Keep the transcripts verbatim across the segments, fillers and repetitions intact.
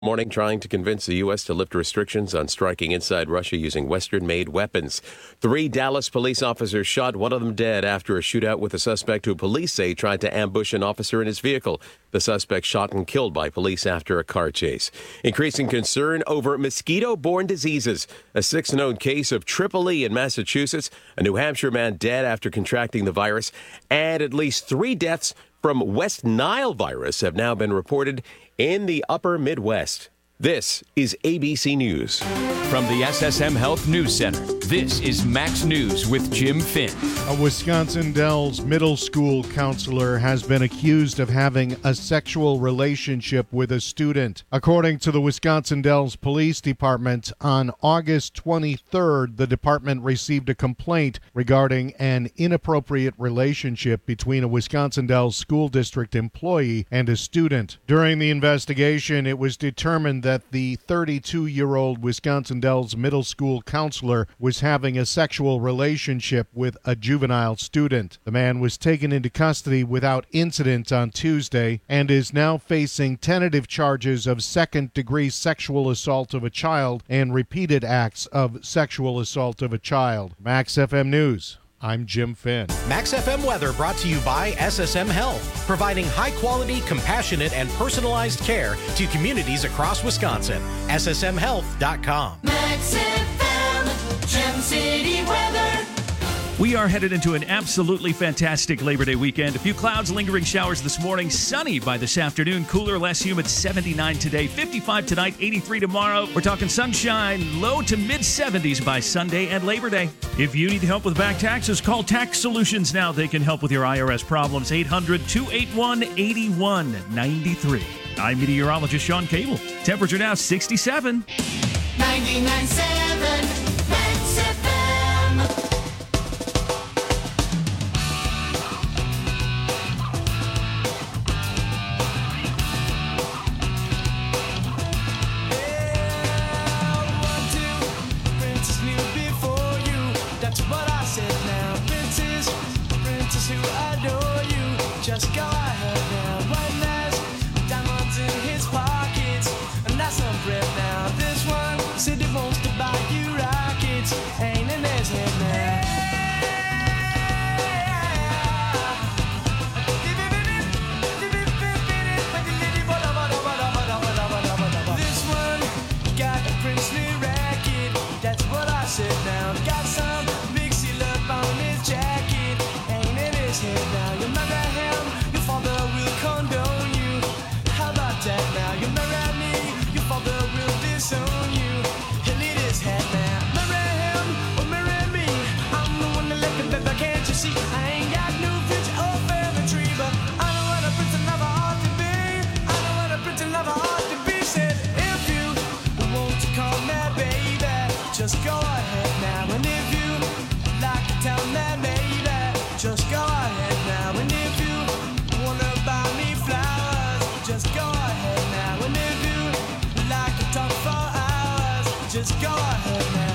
Morning trying to convince the U S to lift restrictions on striking inside Russia using Western-made weapons. Three Dallas police officers shot, one of them dead, after a shootout with a suspect who police say tried to ambush an officer in his vehicle. The suspect shot and killed by police after a car chase. Increasing concern over mosquito-borne diseases. A sixth known case of Triple E in Massachusetts. A New Hampshire man dead after contracting the virus. And at least three deaths from West Nile virus have now been reported in the upper Midwest. This is A B C News. From the S S M Health News Center, this is Max News with Jim Finn. A Wisconsin Dells middle school counselor has been accused of having a sexual relationship with a student. According to the Wisconsin Dells Police Department, on August twenty-third, the department received a complaint regarding an inappropriate relationship between a Wisconsin Dells school district employee and a student. During the investigation, it was determined that that the thirty-two-year-old Wisconsin Dells middle school counselor was having a sexual relationship with a juvenile student. The man was taken into custody without incident on Tuesday and is now facing tentative charges of second-degree sexual assault of a child and repeated acts of sexual assault of a child. Max F M News. I'm Jim Finn. Max F M weather brought to you by S S M Health, providing high-quality, compassionate, and personalized care to communities across Wisconsin. S S M health dot com. Max F M, Gem City weather. We are headed into an absolutely fantastic Labor Day weekend. A few clouds, lingering showers this morning, sunny by this afternoon, cooler, less humid, seventy-nine today, fifty-five tonight, eighty-three tomorrow. We're talking sunshine, low to mid-seventies by Sunday and Labor Day. If you need help with back taxes, call Tax Solutions now. They can help with your I R S problems. eight hundred, two eight one, eight one nine three. I'm meteorologist Sean Cable. Temperature now sixty-seven. ninety-nine point seven Max F M. Just go ahead now, one last diamonds in his pockets, and that's some bread now. This one said he wants to buy you rockets, ain't in his head now. This one got a princely racket, that's what I said now. Got some big seal up on his jacket, ain't in his head now. You remember father will condone you. How about that now? You marry me, your father will disown you. He'll eat his head now. Marry him or marry me. I'm the one that let the baby, can't you see? I ain't got no future or family tree, but I know what a prince and lover ought to be. I know what a prince and lover ought to be. Said if you want to call me baby, just go ahead now. And if you like to tell me baby, just go ahead now. And if you wanna buy me flowers, just go ahead now. And if you like to talk for hours, just go ahead now.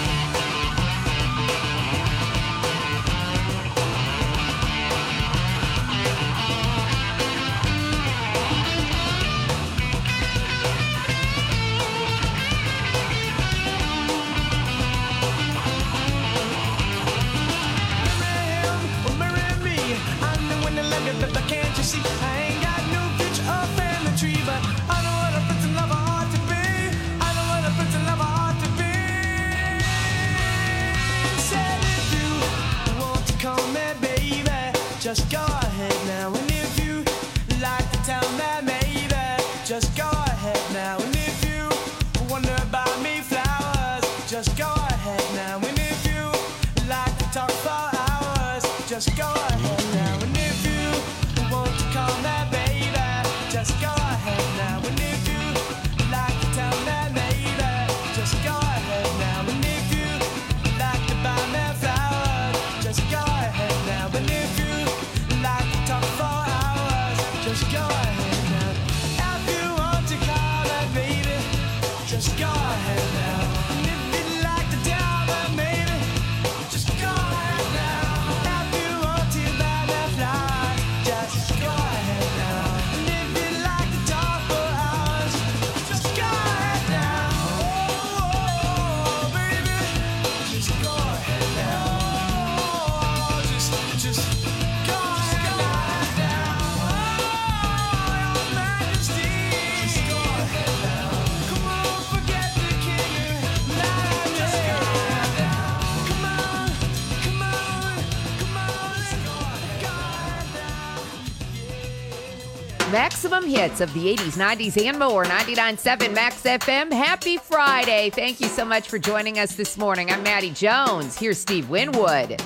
But can't you see, I ain't got no future or family tree, but I know what a prince and lover ought to be. I know what a prince and lover ought to be. Said if you want to call me baby, just go ahead now. And if you like to tell me maybe, just go ahead now. And if you wonder about me flowers, just go ahead now. And if you like to talk for hours, just go ahead now. And if you want to call me baby, just go ahead now. And if you like to tell me maybe, just go ahead now. And if you like to buy me flowers, just go ahead now. And if you like to talk for hours, just go ahead now. If you want to call me baby, Maximum hits of the eighties, nineties, and more. ninety-nine point seven Max F M. Happy Friday. Thank you so much for joining us this morning. I'm Maddie Jones. Here's Steve Winwood.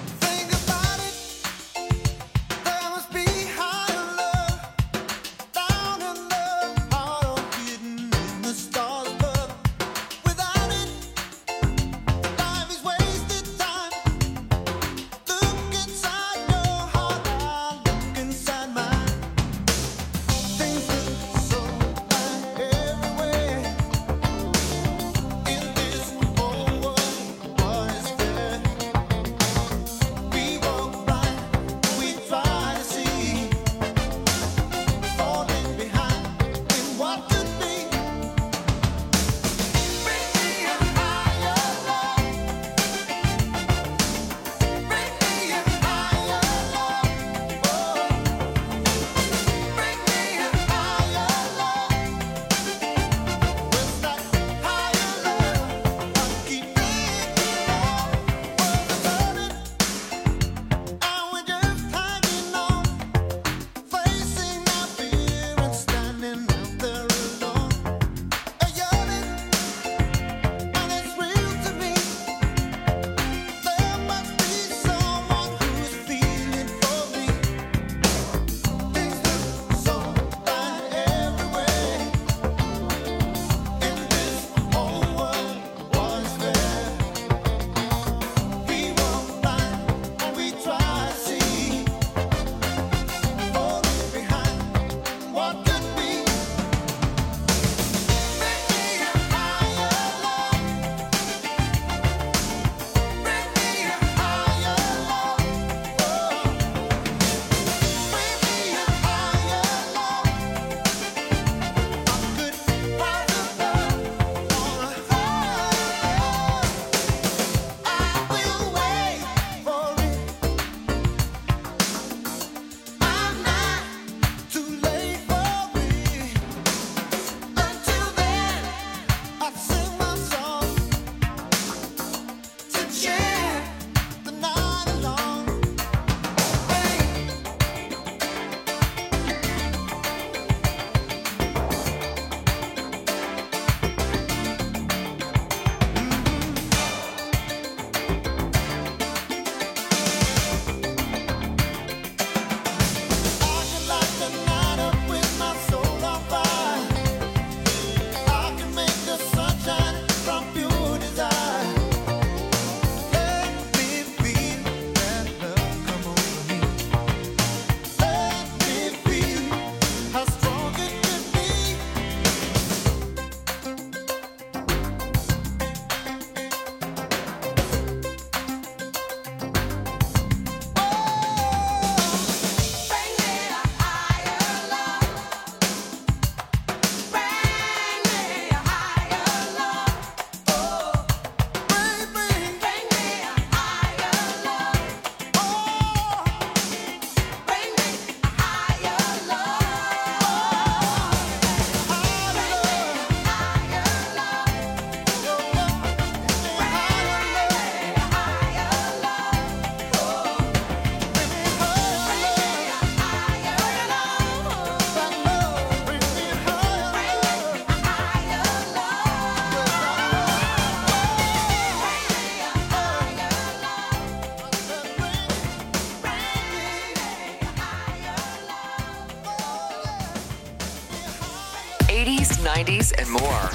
eighties, nineties, and more.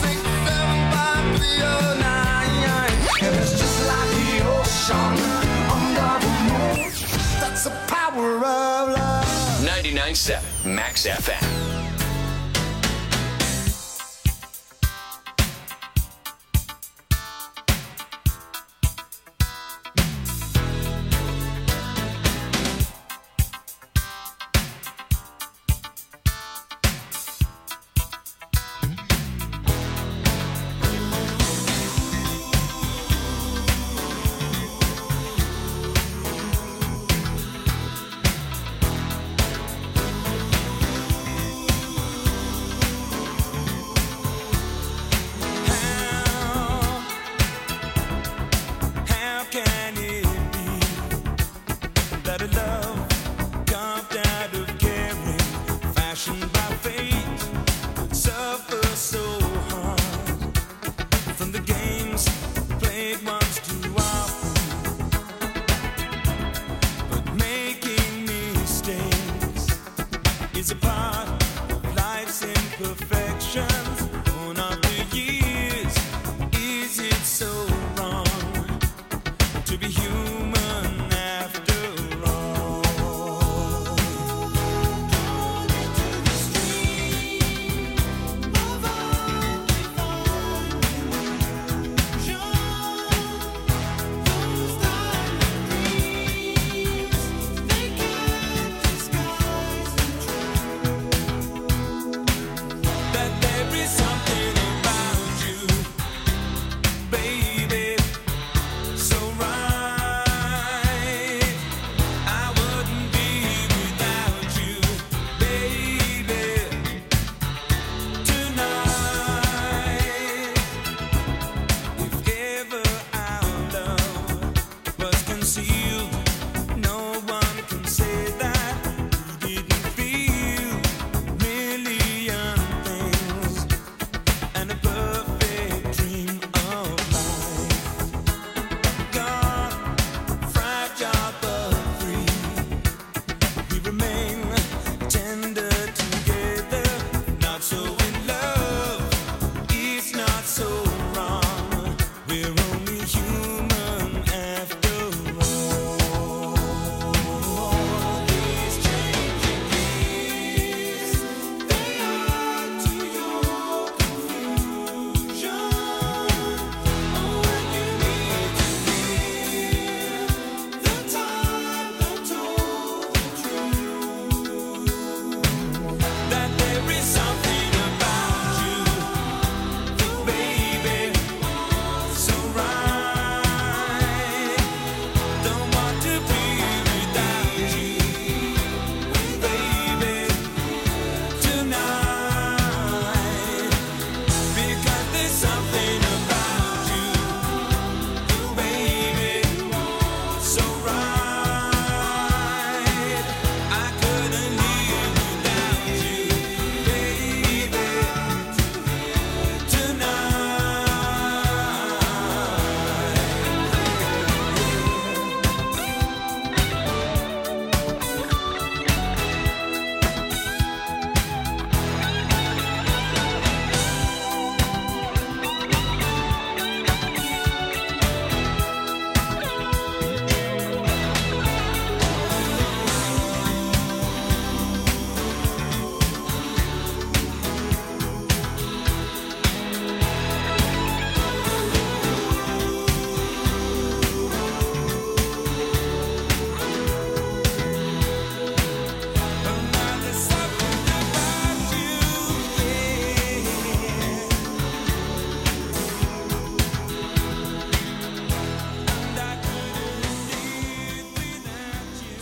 ninety-nine point seven Max F M.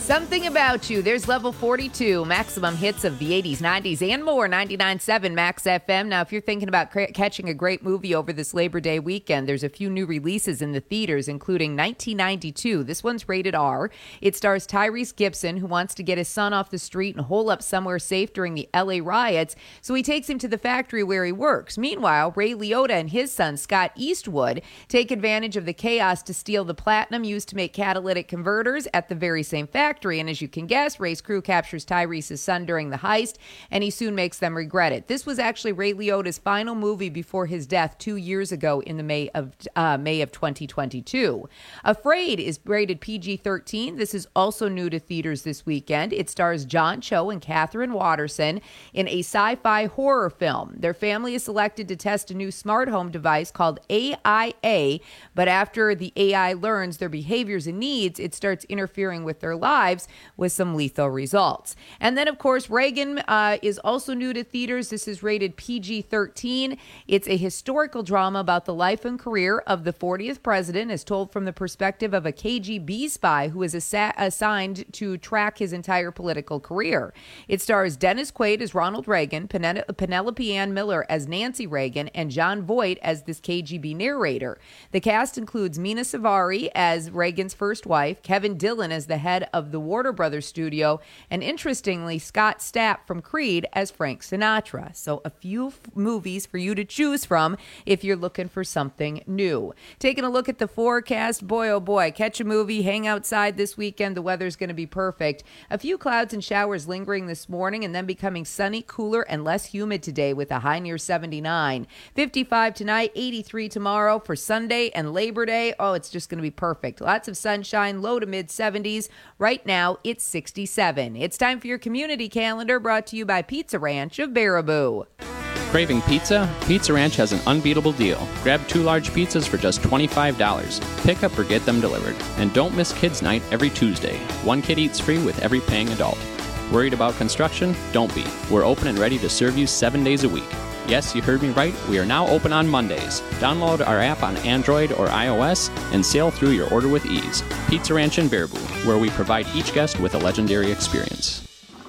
Something About You. There's level forty-two. Maximum hits of the eighties, nineties, and more. ninety-nine point seven Max F M. Now, if you're thinking about cr- catching a great movie over this Labor Day weekend, there's a few new releases in the theaters, including nineteen ninety-two. This one's rated R. It stars Tyrese Gibson, who wants to get his son off the street and hole up somewhere safe during the L A riots, so he takes him to the factory where he works. Meanwhile, Ray Liotta and his son, Scott Eastwood, take advantage of the chaos to steal the platinum used to make catalytic converters at the very same factory. And as you can guess, Ray's crew captures Tyrese's son during the heist, and he soon makes them regret it. This was actually Ray Liotta's final movie before his death two years ago in the May of uh, May of twenty twenty-two. Afraid is rated P G thirteen. This is also new to theaters this weekend. It stars John Cho and Catherine Watterson in a sci-fi horror film. Their family is selected to test a new smart home device called A I A, but after the A I learns their behaviors and needs, it starts interfering with their lives with some lethal results. And then, of course, Reagan uh, is also new to theaters. This is rated P G thirteen. It's a historical drama about the life and career of the fortieth president, as told from the perspective of a K G B spy who is assa- assigned to track his entire political career. It stars Dennis Quaid as Ronald Reagan, Pen- Penelope Ann Miller as Nancy Reagan, and John Voight as this K G B narrator. The cast includes Mina Savari as Reagan's first wife, Kevin Dillon as the head of the Warner Brothers studio, and interestingly, Scott Stapp from Creed as Frank Sinatra. So a few f- movies for you to choose from if you're looking for something new. Taking a look at the forecast, boy oh boy, catch a movie, hang outside this weekend. The weather's going to be perfect. A few clouds and showers lingering this morning, and then becoming sunny, cooler, and less humid today with a high near seventy-nine. fifty-five tonight, eighty-three tomorrow for Sunday and Labor Day. Oh, it's just going to be perfect. Lots of sunshine, low to mid seventies. Right now, it's sixty-seven. It's time for your community calendar, brought to you by Pizza Ranch of Baraboo. Craving pizza? Pizza Ranch has an unbeatable deal. Grab two large pizzas for just twenty-five dollars. Pick up or get them delivered. And don't miss Kids Night every Tuesday. One kid eats free with every paying adult. Worried about construction? Don't be. We're open and ready to serve you seven days a week. Yes, you heard me right. We are now open on Mondays. Download our app on Android or iOS and sail through your order with ease. Pizza Ranch in Baraboo, where we provide each guest with a legendary experience.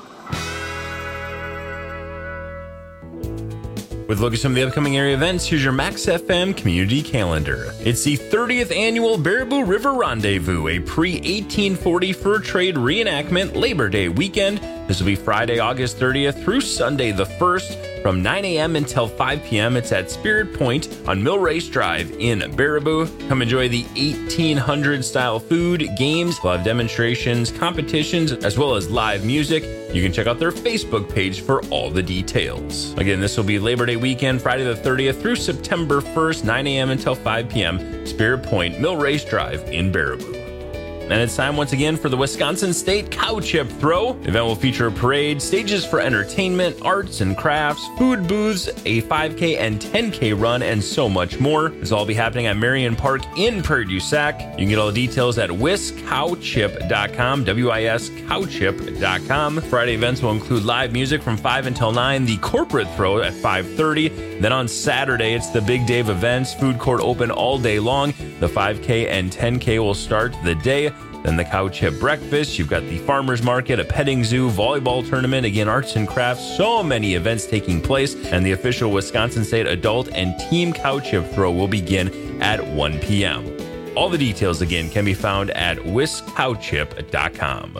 With a look at some of the upcoming area events, here's your Max F M community calendar. It's the thirtieth annual Baraboo River Rendezvous, a pre-eighteen forty fur trade reenactment Labor Day weekend. This will be Friday, August thirtieth through Sunday the first from nine a.m. until five p.m. It's at Spirit Point on Mill Race Drive in Baraboo. Come enjoy the eighteen hundred style food, games, we'll have demonstrations, competitions, as well as live music. You can check out their Facebook page for all the details. Again, this will be Labor Day weekend, Friday the thirtieth through September first, nine a.m. until five p.m. Spirit Point, Mill Race Drive in Baraboo. And it's time once again for the Wisconsin State Cow Chip Throw. The event will feature a parade, stages for entertainment, arts and crafts, food booths, a five K and ten K run, and so much more. This will all be happening at Marion Park in Prairie du Sac. You can get all the details at wis cow chip dot com, W I S cow chip dot com. Friday events will include live music from five until nine, the corporate throw at five thirty. Then on Saturday, it's the Big Dave events, food court open all day long. The five K and ten K will start the day. Then the Cow Chip Breakfast, you've got the Farmers Market, a petting zoo, volleyball tournament, again, arts and crafts, so many events taking place, and the official Wisconsin State Adult and Team Cow Chip Throw will begin at one p.m. All the details, again, can be found at wis cow chip dot com.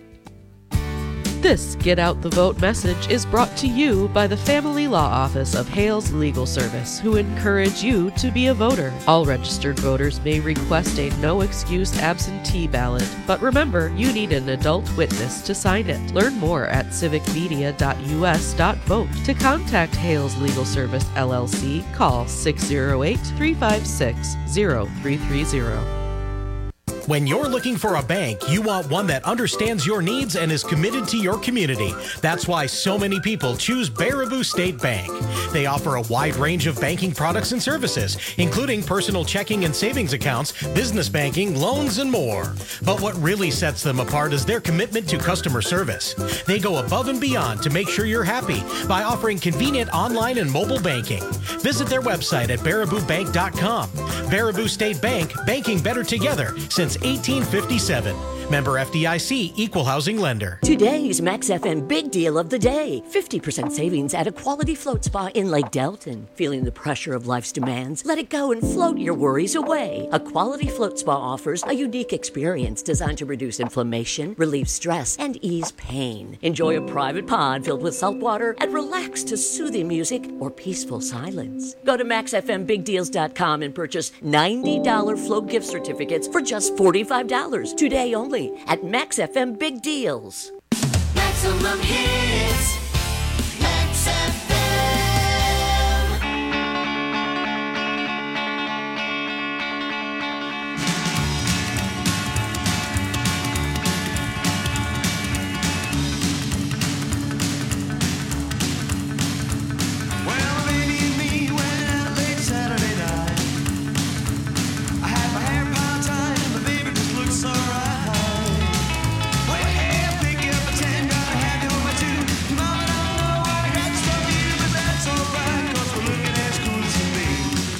This Get Out the Vote message is brought to you by the Family Law Office of Hales Legal Service, who encourage you to be a voter. All registered voters may request a no-excuse absentee ballot, but remember, you need an adult witness to sign it. Learn more at civic media dot u s dot vote. To contact Hales Legal Service, L L C, call six oh eight, three five six, oh three three oh. When you're looking for a bank, you want one that understands your needs and is committed to your community. That's why so many people choose Baraboo State Bank. They offer a wide range of banking products and services, including personal checking and savings accounts, business banking, loans, and more. But what really sets them apart is their commitment to customer service. They go above and beyond to make sure you're happy by offering convenient online and mobile banking. Visit their website at baraboo bank dot com. Baraboo State Bank, banking better together since eighteen fifty-seven. Member F D I C, Equal Housing Lender. Today's Max F M Big Deal of the Day. fifty percent savings at a quality float spa in Lake Delton. Feeling the pressure of life's demands? Let it go and float your worries away. A quality float spa offers a unique experience designed to reduce inflammation, relieve stress, and ease pain. Enjoy a private pod filled with salt water and relax to soothing music or peaceful silence. Go to max f m big deals dot com and purchase ninety dollars float gift certificates for just forty-five dollars today only at Max F M Big Deals. Maximum hits. Max F M. Well, baby and me went out late Saturday night. I had my hair piled tight and the baby just looked so right. Well, hey, I pick up a ten, gotta have you on my two. Mama don't know what I got for you, but that's alright, 'cause we're looking as cool as can be.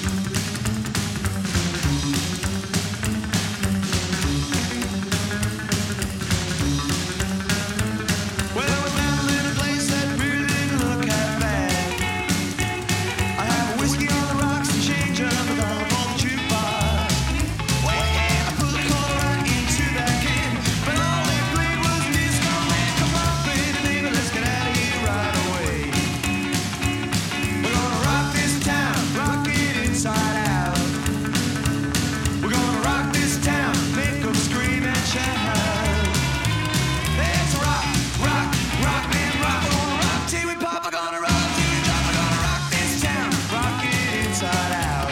Well, we found a little place that really didn't look half bad. I have a whiskey on the rocks and change up a dollar for the jukebox. Well, yeah, I put a quarter right into that can, but all they played was Disco Man. Come on, baby, baby, let's get out of here right away. We're gonna rock this town, rock it inside out. We're gonna rock this town, make 'em scream and shout. Let's rock, rock, rock, man, rock. We're gonna rock till we pop. We're gonna rock till we drop. We're gonna rock this town, rock it inside out.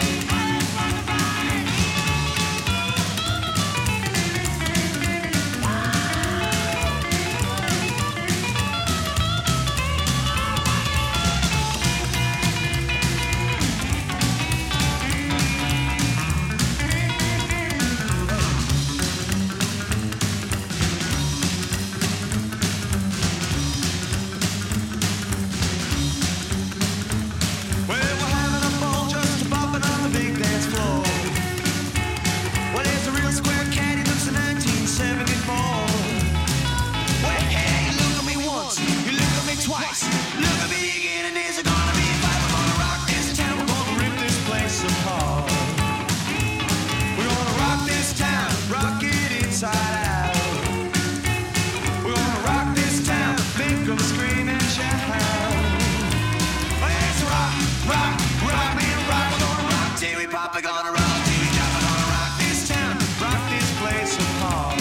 Well, we're having a ball just bopping on the big dance floor. Well, there's a real square cat, he looks at nineteen seventy-four. Well, hey, you look at me once, you look at me twice, look at me again, and there's gonna be a fight. We're gonna rock this town, we're gonna rip this place apart. We're gonna rock this town, rock it inside out. We're gonna rock this town, make 'em scream and shout. Let's rock, rock, rock, man, rock. We're gonna rock till we pop. We're gonna rock till we drop. We're gonna rock this town, rock this place apart.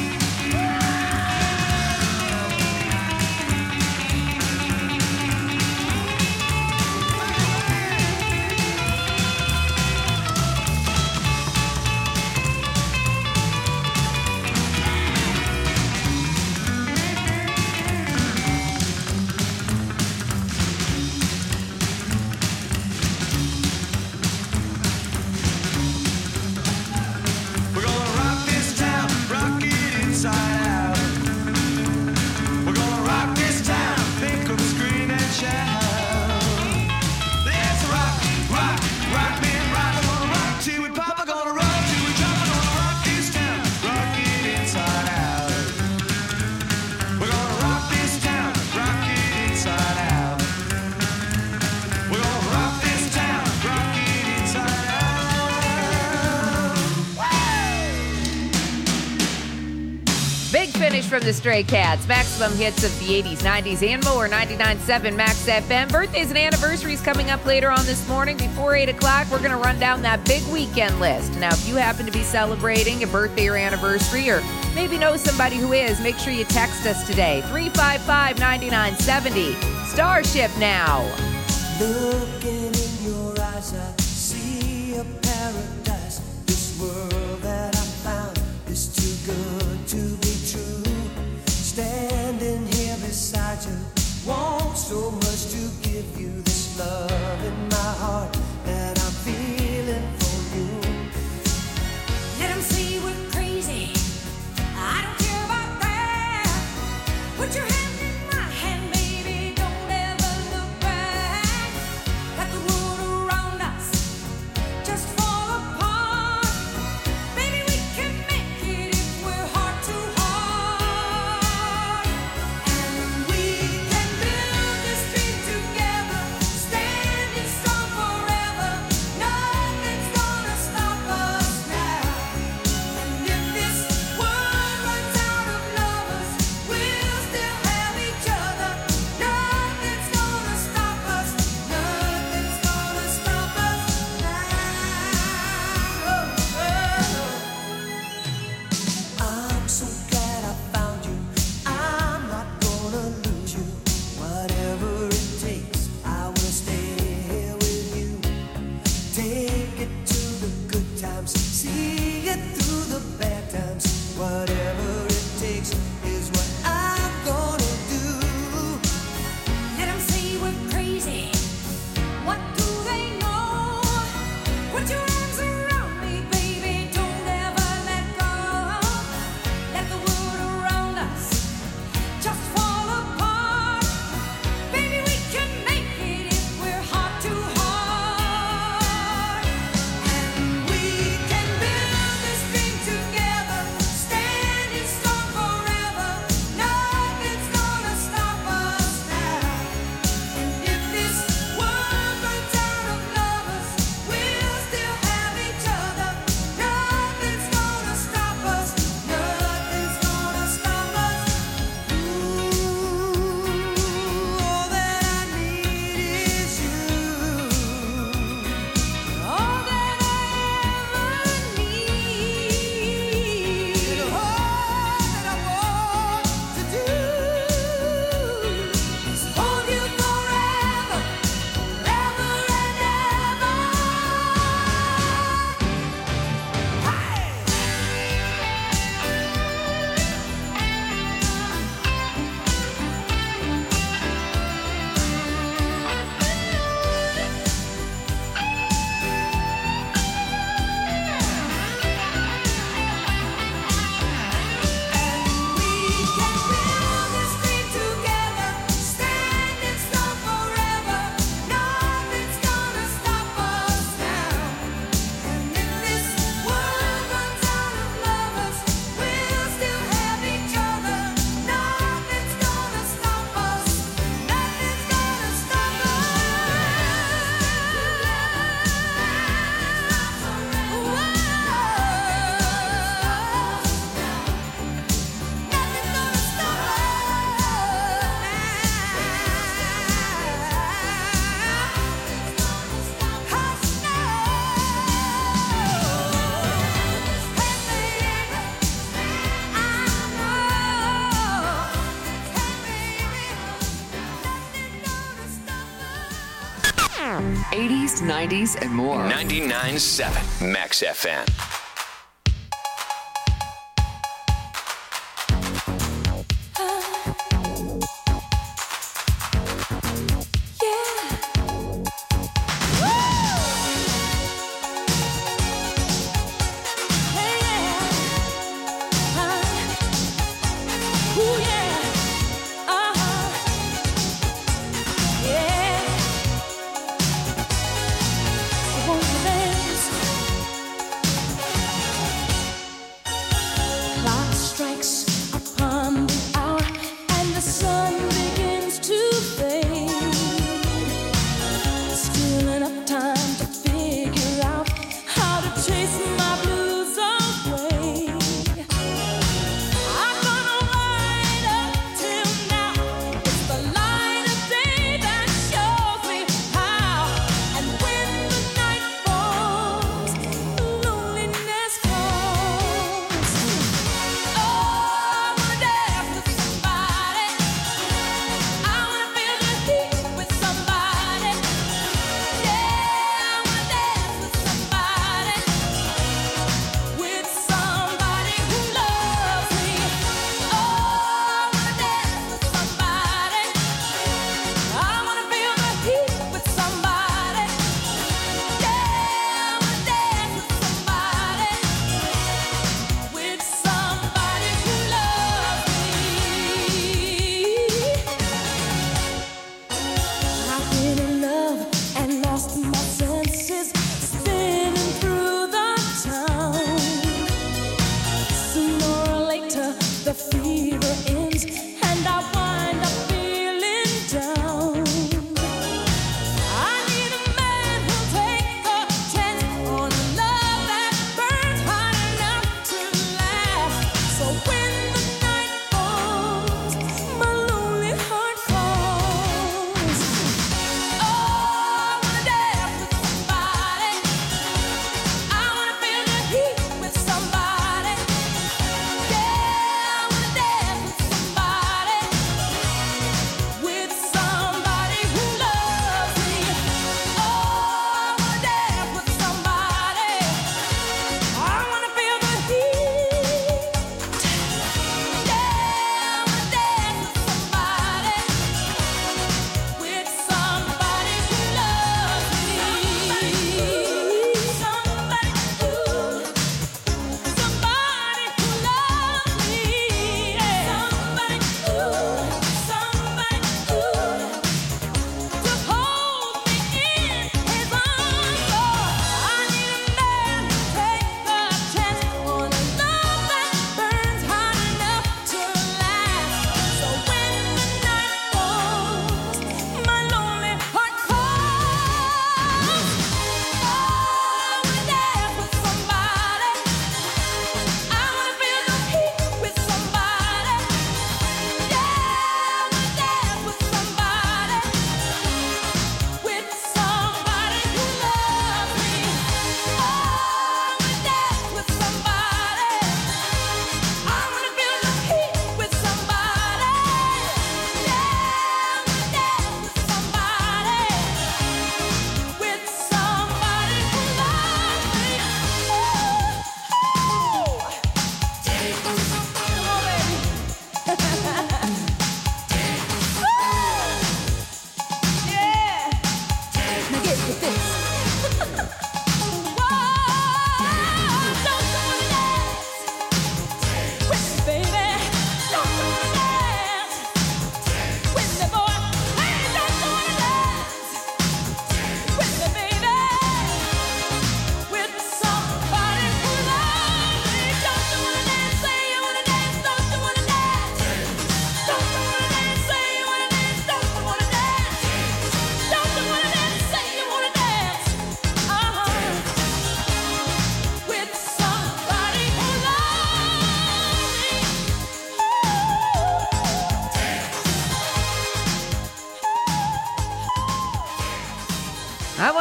We're gonna rock this town, rock it inside out. We're gonna rock this town, make 'em scream and shout. Let's rock, rock, rock, man, rock. We're gonna rock till we pop. We're gonna rock till we drop. We're gonna rock this town, rock it inside out. We're gonna rock this town, rock it inside out. We're gonna rock this town, rock it inside out. Big finish from the Stray Cats. Maximum hits of the eighties, nineties, and more. ninety-nine point seven Max F M. Birthdays and anniversaries coming up later on this morning. Before eight o'clock, we're going to run down that big weekend list. Now, if you happen to be celebrating a birthday or anniversary, or maybe know somebody who is, make sure you text us today. three five five, nine nine seven zero. Starship now. Looking in your eyes, I see a paradise. This world that I found is too good to be true. Standing here beside you, want so much to give you this love in my heart that I'm feeling for you. Let 'em say we're crazy. I don't care about that. Put your hand in my hand, baby. Don't ever look back. Let the world around us just fall apart. Baby, we can make it if best nineties and more. ninety-nine point seven Max F M. Won't you dance?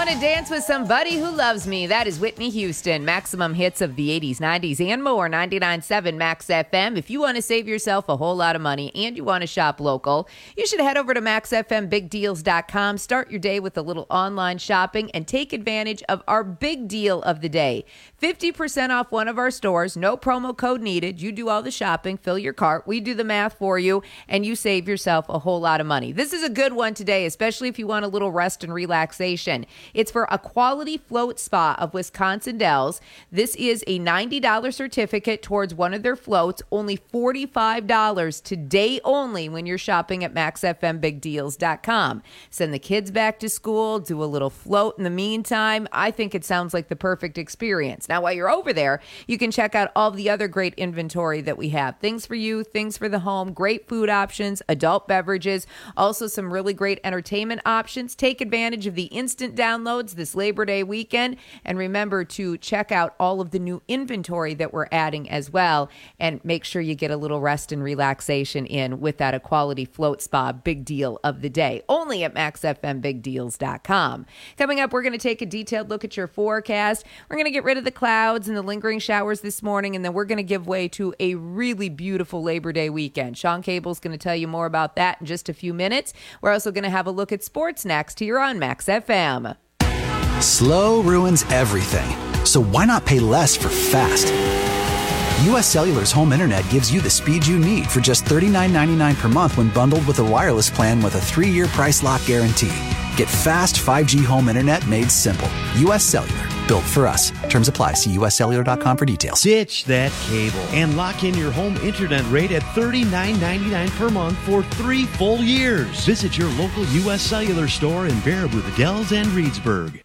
want to dance with somebody who loves me? That is Whitney Houston. Maximum hits of the eighties, nineties, and more. ninety-nine point seven Max F M. If you want to save yourself a whole lot of money and you want to shop local, you should head over to max f m big deals dot com. Start your day with a little online shopping and take advantage of our big deal of the day. fifty percent off one of our stores. No promo code needed. You do all the shopping, fill your cart. We do the math for you, and you save yourself a whole lot of money. This is a good one today, especially if you want a little rest and relaxation. It's for a Quality Float Spa of Wisconsin Dells. This is a ninety dollars certificate towards one of their floats, only forty-five dollars today only when you're shopping at max f m big deals dot com. Send the kids back to school, do a little float in the meantime. I think it sounds like the perfect experience. Now, while you're over there, you can check out all the other great inventory that we have. Things for you, things for the home, great food options, adult beverages, also some really great entertainment options. Take advantage of the instant downloads this Labor Day weekend. And remember to check out all of the new inventory that we're adding as well. And make sure you get a little rest and relaxation in with that Equality Float Spa big deal of the day. Only at max f m big deals dot com. Coming up, we're going to take a detailed look at your forecast. We're going to get rid of the clouds and the lingering showers this morning, and then we're going to give way to a really beautiful Labor Day weekend. Sean Cable's going to tell you more about that in just a few minutes. We're also going to have a look at sports next here on Max F M. Slow ruins everything, so why not pay less for fast? U S Cellular's home internet gives you the speed you need for just thirty-nine ninety-nine per month when bundled with a wireless plan with a three-year price lock guarantee. Get fast five G home internet made simple. U S Cellular, built for us. Terms apply. See U S cellular dot com for details. Ditch that cable and lock in your home internet rate at thirty-nine ninety-nine per month for three full years. Visit your local U S Cellular store in Baraboo, the Dells, and Reedsburg.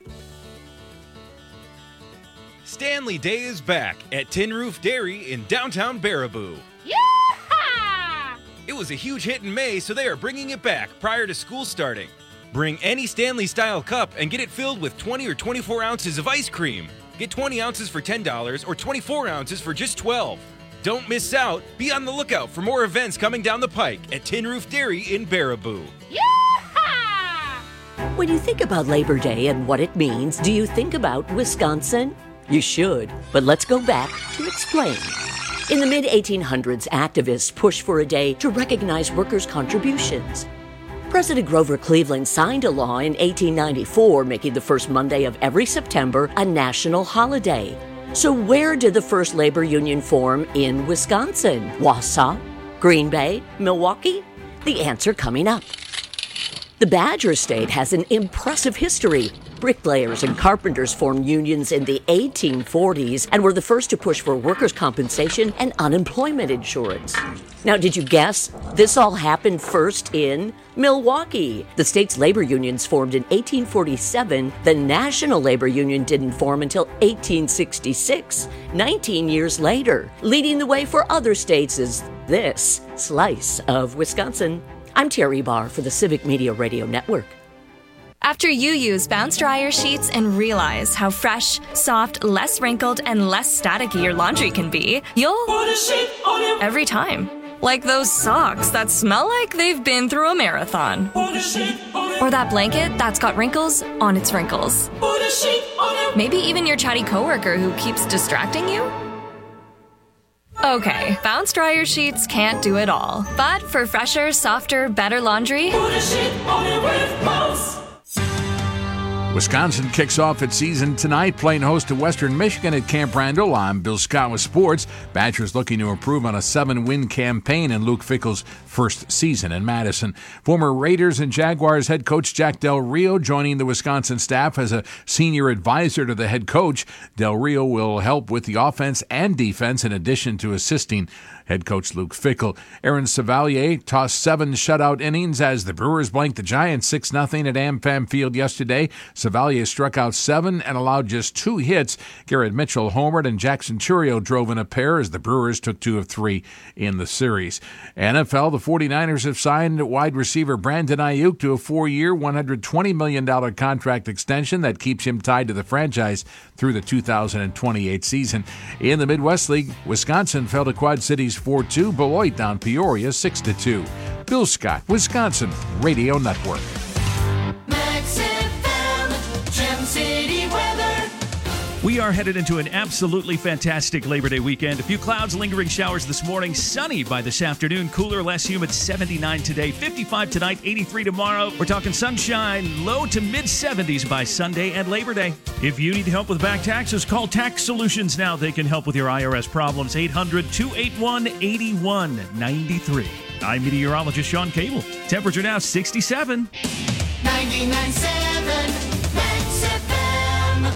Stanley Day is back at Tin Roof Dairy in downtown Baraboo. Yeehaw! It was a huge hit in May, so they are bringing it back prior to school starting. Bring any Stanley-style cup and get it filled with twenty or twenty-four ounces of ice cream. Get twenty ounces for ten dollars or twenty-four ounces for just twelve dollars. Don't miss out. Be on the lookout for more events coming down the pike at Tin Roof Dairy in Baraboo. Yeehaw! When you think about Labor Day and what it means, do you think about Wisconsin? You should, but let's go back to explain. In the mid eighteen hundreds, activists pushed for a day to recognize workers' contributions. President Grover Cleveland signed a law in eighteen ninety-four, making the first Monday of every September a national holiday. So where did the first labor union form in Wisconsin? Wausau? Green Bay? Milwaukee? The answer coming up. The Badger State has an impressive history. Bricklayers and carpenters formed unions in the eighteen forties and were the first to push for workers' compensation and unemployment insurance. Now, did you guess? This all happened first in Milwaukee. The state's labor unions formed in eighteen forty-seven. The National Labor Union didn't form until eighteen sixty-six, nineteen years later. Leading the way for other states is this slice of Wisconsin. I'm Terry Barr for the Civic Media Radio Network. After you use Bounce Dryer sheets and realize how fresh, soft, less wrinkled, and less staticky your laundry can be, you'll put a sheet on your every time. Like those socks that smell like they've been through a marathon. Put a sheet on your or that blanket that's got wrinkles on its wrinkles. Put a sheet on your maybe even your chatty coworker who keeps distracting you. Okay, Bounce Dryer sheets can't do it all. But for fresher, softer, better laundry, put a sheet on it with Bounce. Wisconsin kicks off its season tonight, playing host to Western Michigan at Camp Randall. I'm Bill Scott with sports. Badgers looking to improve on a seven-win campaign in Luke Fickell's first season in Madison. Former Raiders and Jaguars head coach Jack Del Rio joining the Wisconsin staff as a senior advisor to the head coach. Del Rio will help with the offense and defense in addition to assisting head coach Luke Fickell. Aaron Savalier tossed seven shutout innings as the Brewers blanked the Giants six nothing at AmFam Field yesterday. Savalier struck out seven and allowed just two hits. Garrett Mitchell homered and Jackson Churio drove in a pair as the Brewers took two of three in the series. N F L, the 49ers have signed wide receiver Brandon Ayuk to a four-year, one hundred twenty million dollars contract extension that keeps him tied to the franchise through the two thousand twenty-eight season. In the Midwest League, Wisconsin fell to Quad Cities four two. Beloit down Peoria six to two. Bill Scott, Wisconsin Radio Network. Max F M, Gem City. We are headed into an absolutely fantastic Labor Day weekend. A few clouds, lingering showers this morning. Sunny by this afternoon. Cooler, less humid. seventy-nine today. fifty-five tonight. eighty-three tomorrow. We're talking sunshine. Low to mid seventies by Sunday and Labor Day. If you need help with back taxes, call Tax Solutions now. They can help with your I R S problems. eight hundred, two eight one, eight one nine three. I'm meteorologist Sean Cable. Temperature now sixty-seven. ninety-nine point seven Max F M.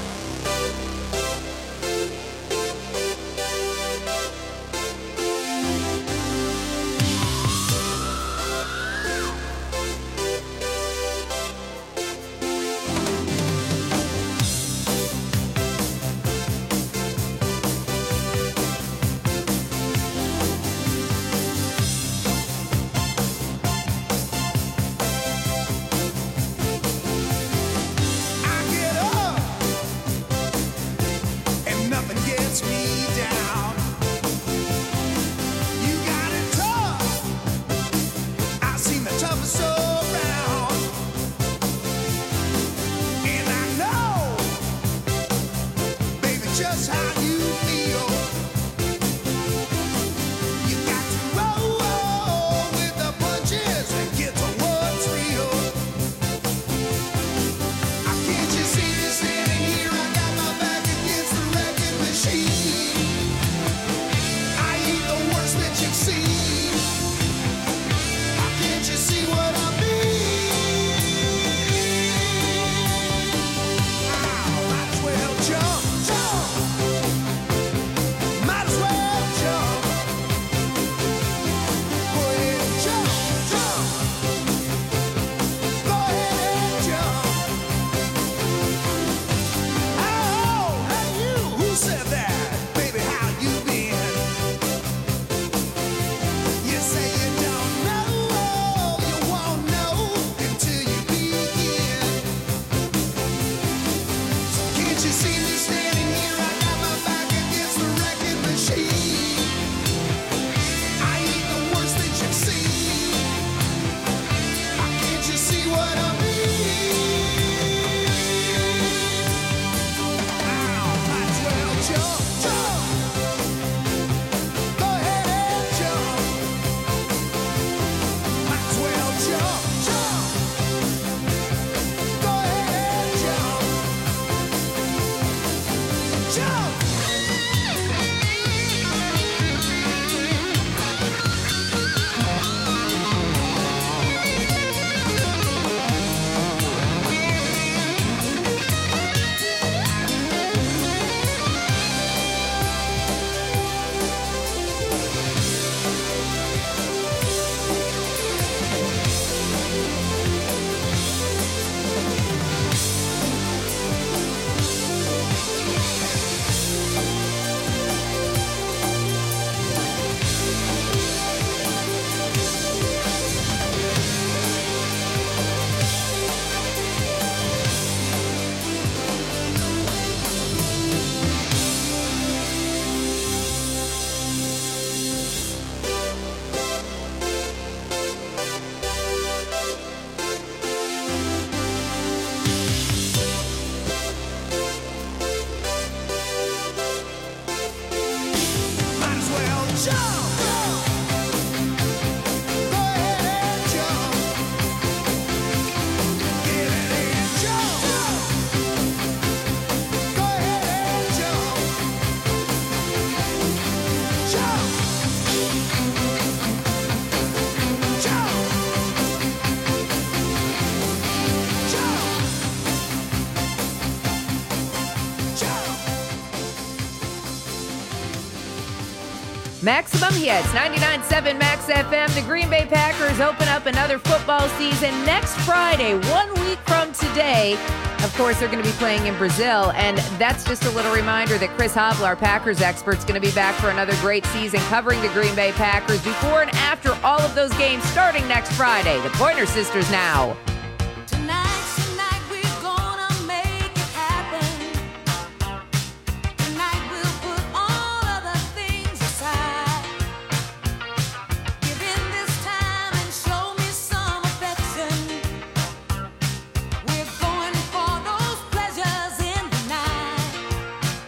Just how you feel. You got to roll, roll with the punches and get to what's real. I can't you see me standing here? I got my back against the wrecking machine. I ain't the worst that you've seen. How can't you see what I mean? I might as well jump, jump. Might as well jump. Go ahead and jump, jump. Go ahead and jump. Oh, hey you, who said that? Baby, how you been? You say you don't know, you won't know until you begin. So can't you see me standing here? I got my back against the wrecking machine. I ain't the worst that you've seen. How can't you see what I mean? Ow, might as well jump, jump. Go ahead and jump. Might as well jump, jump. Go ahead and jump. Jump. Might as well jump. Go ahead and jump. Get in and jump. Go ahead and jump. Jump. Jump. Jump. Jump. Maximum hits, ninety-nine point seven Max F M. The Green Bay Packers open up another football season next Friday, one week from today. Of course, they're going to be playing in Brazil, and that's just a little reminder that Chris Hobble, our Packers expert, is going to be back for another great season covering the Green Bay Packers before and after all of those games starting next Friday. The Pointer Sisters now. Tonight, tonight we're gonna make it happen. Tonight we'll put all other things aside. Give in this time and show me some affection. We're going for those pleasures in the night.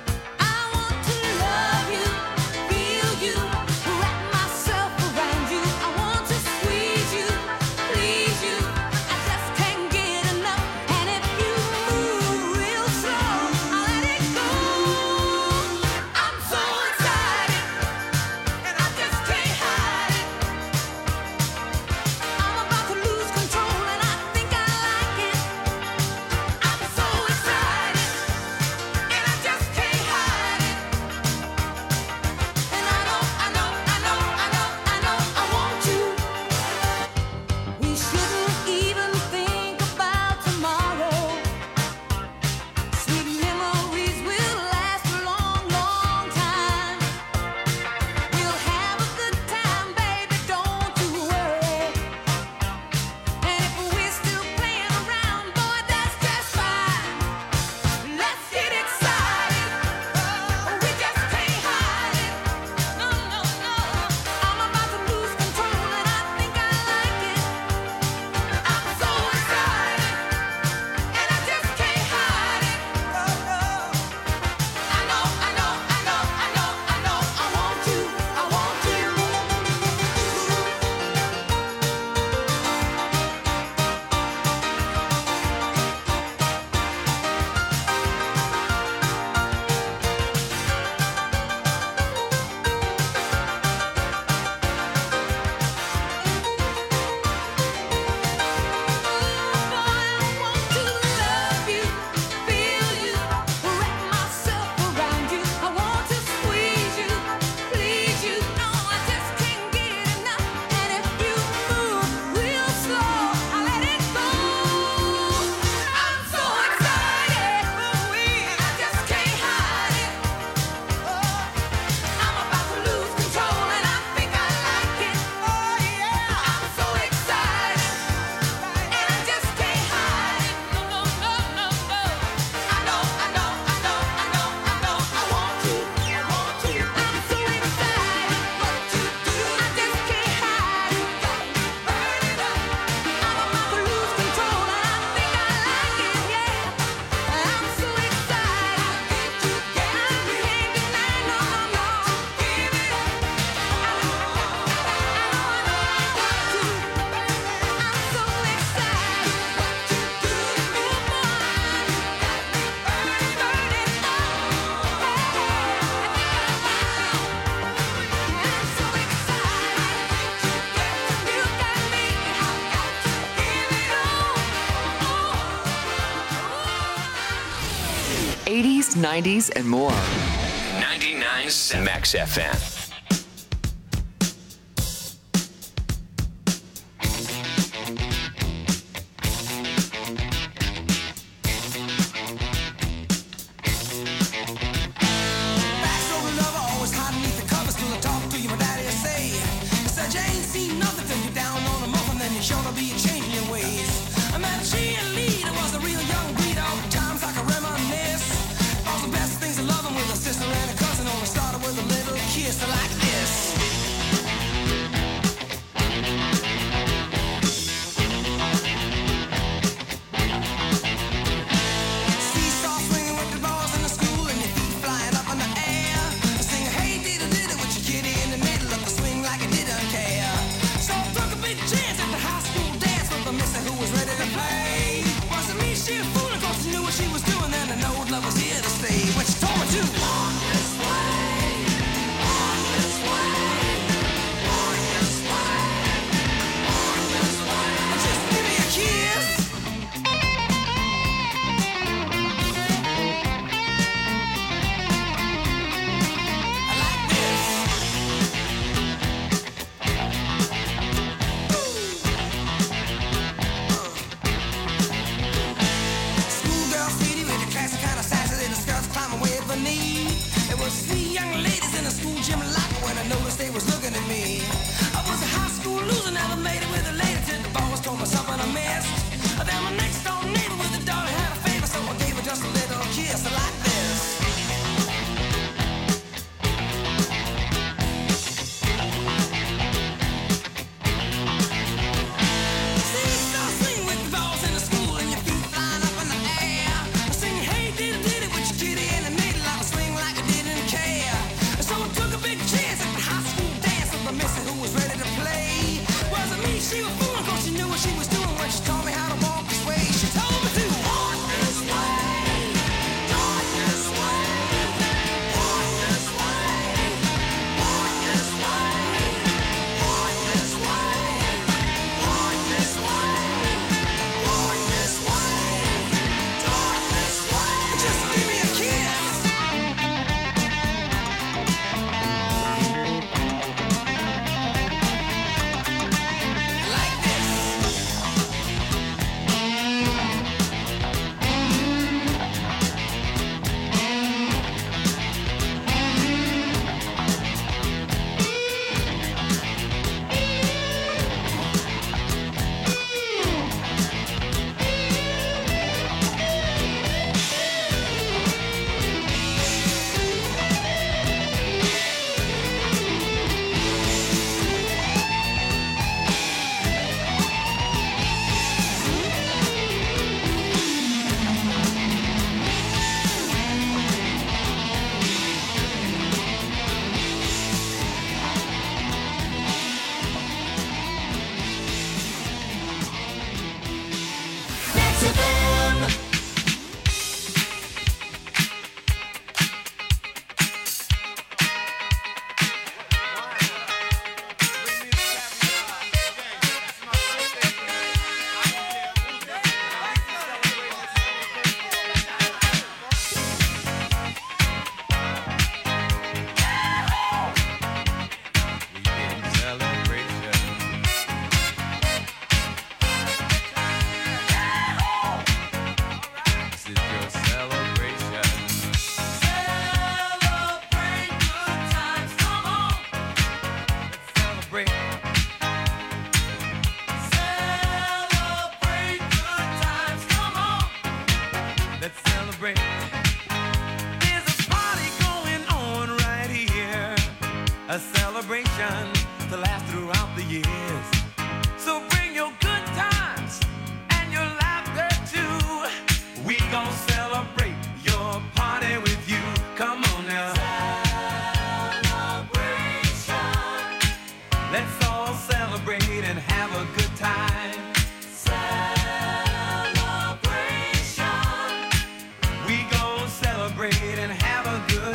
eighties, nineties, and more. ninety-nine point seven Max F M.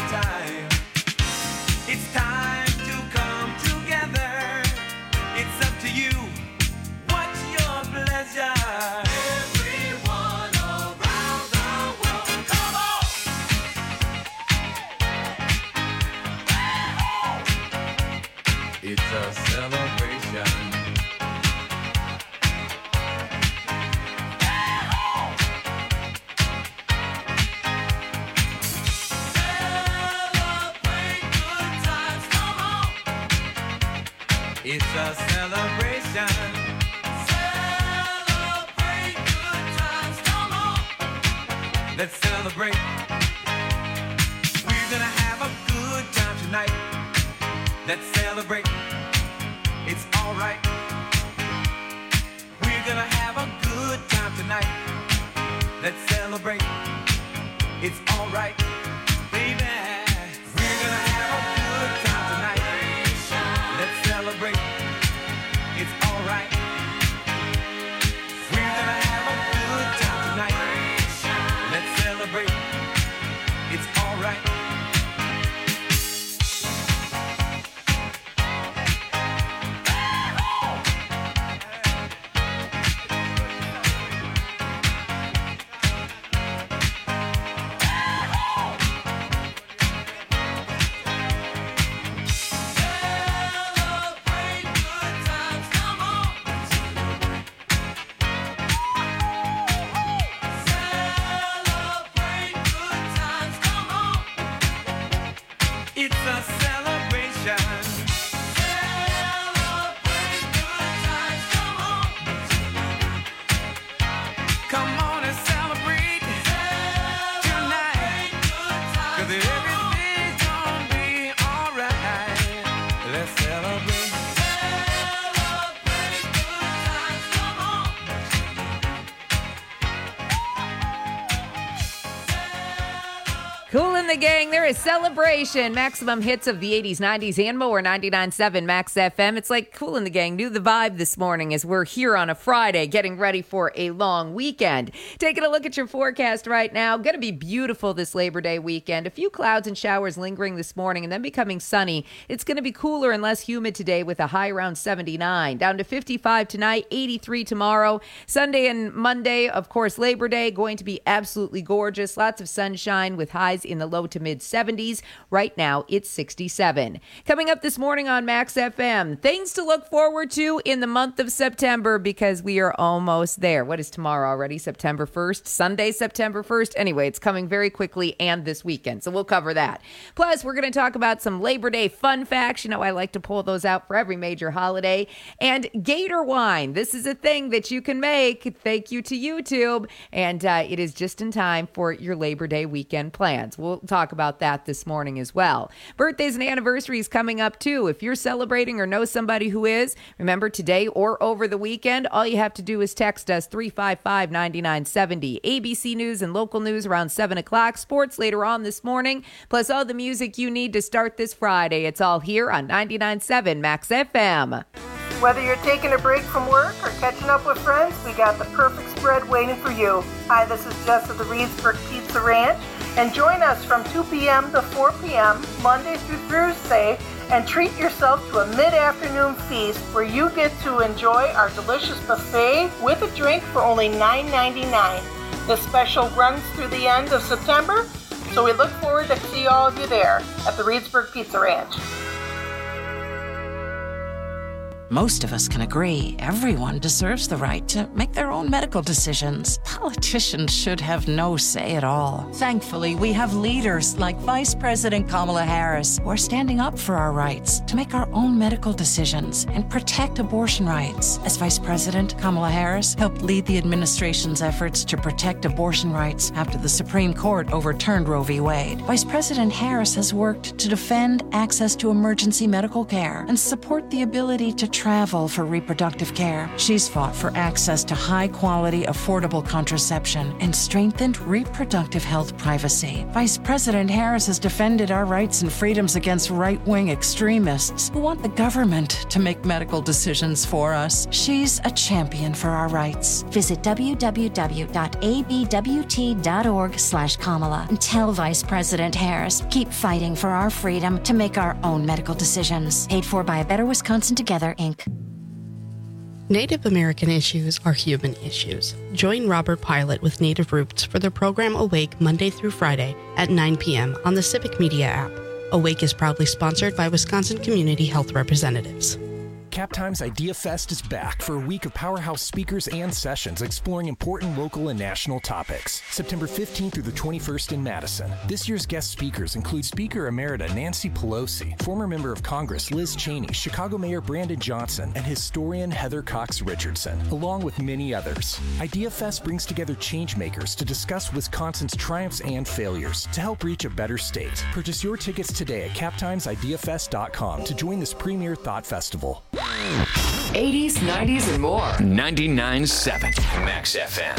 It's time to come together. It's a It's a celebration. It's a celebration. Celebrate good times, come on. Let's celebrate. We're gonna have a good time tonight. Let's celebrate. It's alright. We're gonna have a good time tonight. Let's celebrate. It's alright. Baby, we're gonna have a good time tonight. Let's celebrate. It's alright. We're gonna have a good time tonight. Let's celebrate. It's alright. It's a celebration. Celebrate good times, come on. Come on and celebrate tonight. 'Cause everything's gonna be alright. Let's celebrate. Celebrate good times, come on. Cool in the Gang, there is Celebration. Maximum hits of the eighties, nineties, and more. ninety-nine point seven Max F M. It's like Cool in the Gang knew the vibe this morning as we're here on a Friday getting ready for a long weekend. Taking a look at your forecast right now. Going to be beautiful this Labor Day weekend. A few clouds and showers lingering this morning and then becoming sunny. It's going to be cooler and less humid today with a high around seventy-nine. Down to fifty-five tonight, eighty-three tomorrow. Sunday and Monday, of course, Labor Day, going to be absolutely gorgeous. Lots of sunshine with highs in the low to mid seventies. Right now, it's sixty-seven. Coming up this morning on Max F M, things to look forward to in the month of September because we are almost there. What is tomorrow already? September first? Sunday, September first? Anyway, it's coming very quickly and this weekend, so we'll cover that. Plus, we're going to talk about some Labor Day fun facts. You know, I like to pull those out for every major holiday. And Gator wine. This is a thing that you can make. Thank you to YouTube. And uh, it is just in time for your Labor Day weekend plans. We'll talk about that this morning as well. Birthdays and anniversaries coming up too. If you're celebrating or know somebody who is, remember today or over the weekend, all you have to do is text us three five five, nine nine seven zero. A B C News and local news around seven o'clock. Sports later on this morning, plus all the music you need to start this Friday. It's all here on ninety-nine point seven Max F M. Whether you're taking a break from work or catching up with friends, we got the perfect spread waiting for you. Hi, this is Jess of the Reedsburg Pizza Ranch, and join us from two p.m. to four p.m. Monday through Thursday, and treat yourself to a mid-afternoon feast where you get to enjoy our delicious buffet with a drink for only nine ninety-nine. The special runs through the end of September, so we look forward to see all of you there at the Reedsburg Pizza Ranch. Most of us can agree everyone deserves the right to make their own medical decisions. Politicians should have no say at all. Thankfully, we have leaders like Vice President Kamala Harris who are standing up for our rights to make our own medical decisions and protect abortion rights. As Vice President, Kamala Harris helped lead the administration's efforts to protect abortion rights after the Supreme Court overturned Roe v. Wade. Vice President Harris has worked to defend access to emergency medical care and support the ability to travel for reproductive care. She's fought for access to high-quality, affordable contraception and strengthened reproductive health privacy. Vice President Harris has defended our rights and freedoms against right-wing extremists who want the government to make medical decisions for us. She's a champion for our rights. Visit w w w dot a b w t dot org slash Kamala and tell Vice President Harris, keep fighting for our freedom to make our own medical decisions. Paid for by A Better Wisconsin Together, Incorporated. Native American issues are human issues. Join Robert Pilot with Native Roots for their program Awake Monday through Friday at nine p.m. on the Civic Media app. Awake is proudly sponsored by Wisconsin Community Health Representatives. CapTime's Idea Fest is back for a week of powerhouse speakers and sessions exploring important local and national topics. September fifteenth through the twenty-first in Madison. This year's guest speakers include Speaker Emerita Nancy Pelosi, former member of Congress Liz Cheney, Chicago Mayor Brandon Johnson, and historian Heather Cox Richardson, along with many others. Idea Fest brings together changemakers to discuss Wisconsin's triumphs and failures to help reach a better state. Purchase your tickets today at cap times idea fest dot com to join this premier thought festival. eighties, nineties, and more. ninety-nine point seven Max F M.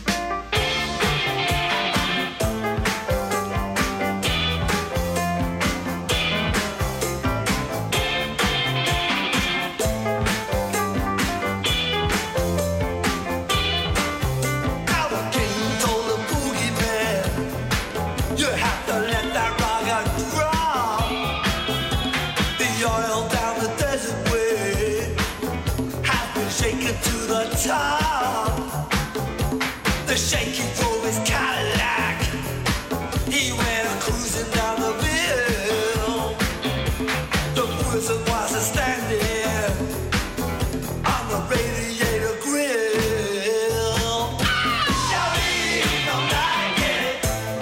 Top. The shaky drove his Cadillac. He went cruising down the hill. The prison was a standing on the radiator grill. Shawty don't like it.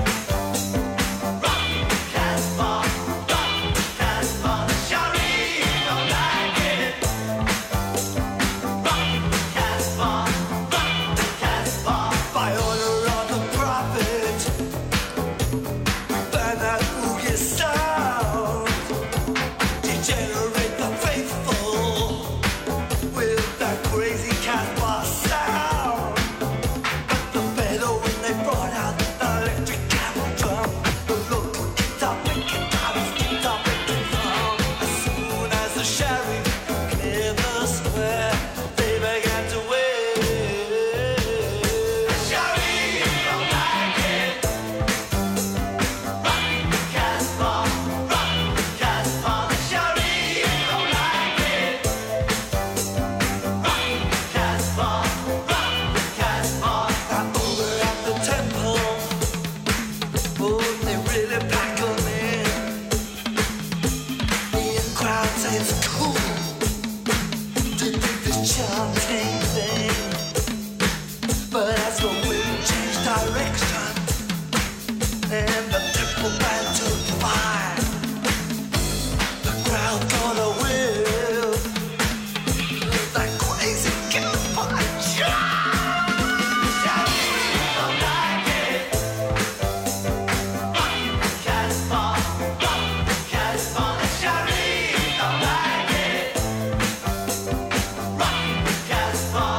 Rock Casbah, rock Casbah. Shawty don't like it. By order of the prophet, burn that boogie sound, degenerate the faithful with that crazy Casbah sound. But the Bedouin, they brought out the electric camel drum. The local guitar picking out his guitar picking drum. As soon as the sheriff cleared the square, they began to wait. But as the wind changed direction and the triple band took fire, the crowd got a whiff of that crazy campfire. Don't like it. Casbah, Casbah, Shawty don't like it. Casbah.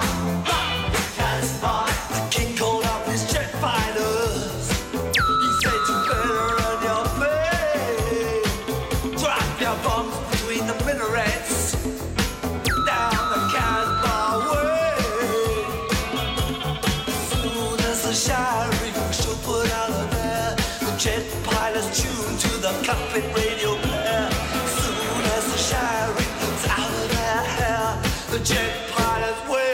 The king called up his jet fighters. He said you better run your way. Drop your bombs between the minarets down the Casbah way. As soon as the sheriff should put out of there, the jet pilots tuned to the cockpit radio player. As soon as the sheriff was out of their hair, the jet pilots way.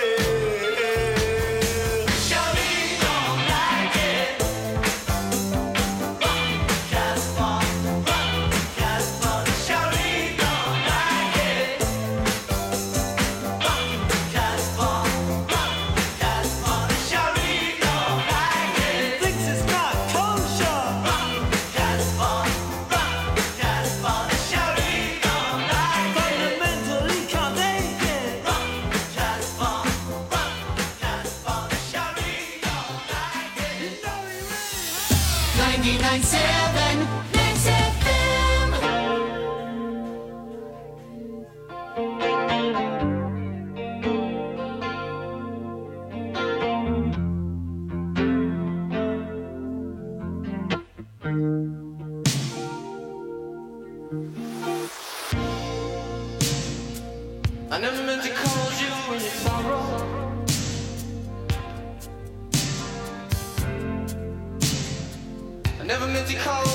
ninety-nine point seven Max F M. I never meant to call you when you borrow. I never meant to call